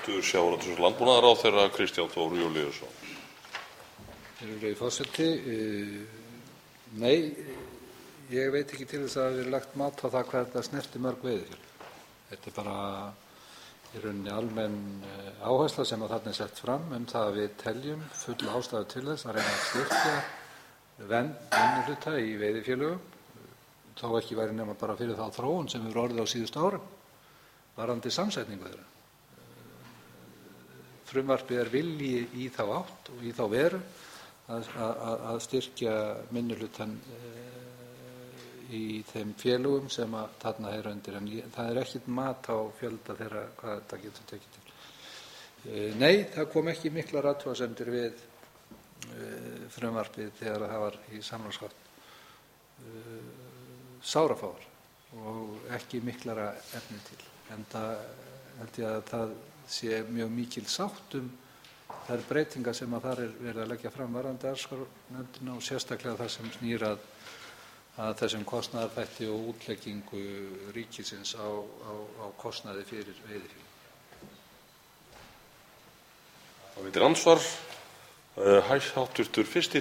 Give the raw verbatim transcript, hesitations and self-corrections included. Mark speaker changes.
Speaker 1: hæstvirtur sjávarútvegs- og landbúnaðarráðherra Kristján Þór Júlíusson.
Speaker 2: Virðulegi forseti, nei, ég veit ekki til þess að það hafi verið lagt mat á það hvað þetta snerti mörg veiðifélög. Þetta er bara í rauninni almenn áhersla sem að þarna er sett fram um það að við teljum full ástæðu til þess að reyna að styrkja vernd minnihluta í veiðifélögum, þó ekki væri nema bara fyrir þá þróun sem hefur orðið á síðustu árum varðandi samsetningu þeirra. Frumvarpið er vilji í þá átt og í þá veru að, að, að styrkja minnihlutann í þeim félögum sem að þarna er undir, en það er ekkert mat á fjölda þeirra hvað þetta getur tekið til. Nei, það kom ekki miklar athugasemdir við frumvarpið þegar það var í samráðsgátt. Sárafáar og ekki miklara efni til. En það held ég að það sé mjög mikil sátt um þær breytingar sem að þar er verið að leggja fram varðandi arðskrárnefndina og sérstaklega það sem snýr að að þessum kostnaðarþætti og útleggingu ríkisins á, á, á kostnaði fyrir veiðifélög.
Speaker 1: Það veitir ansvar. Hæstvirtur fyrsti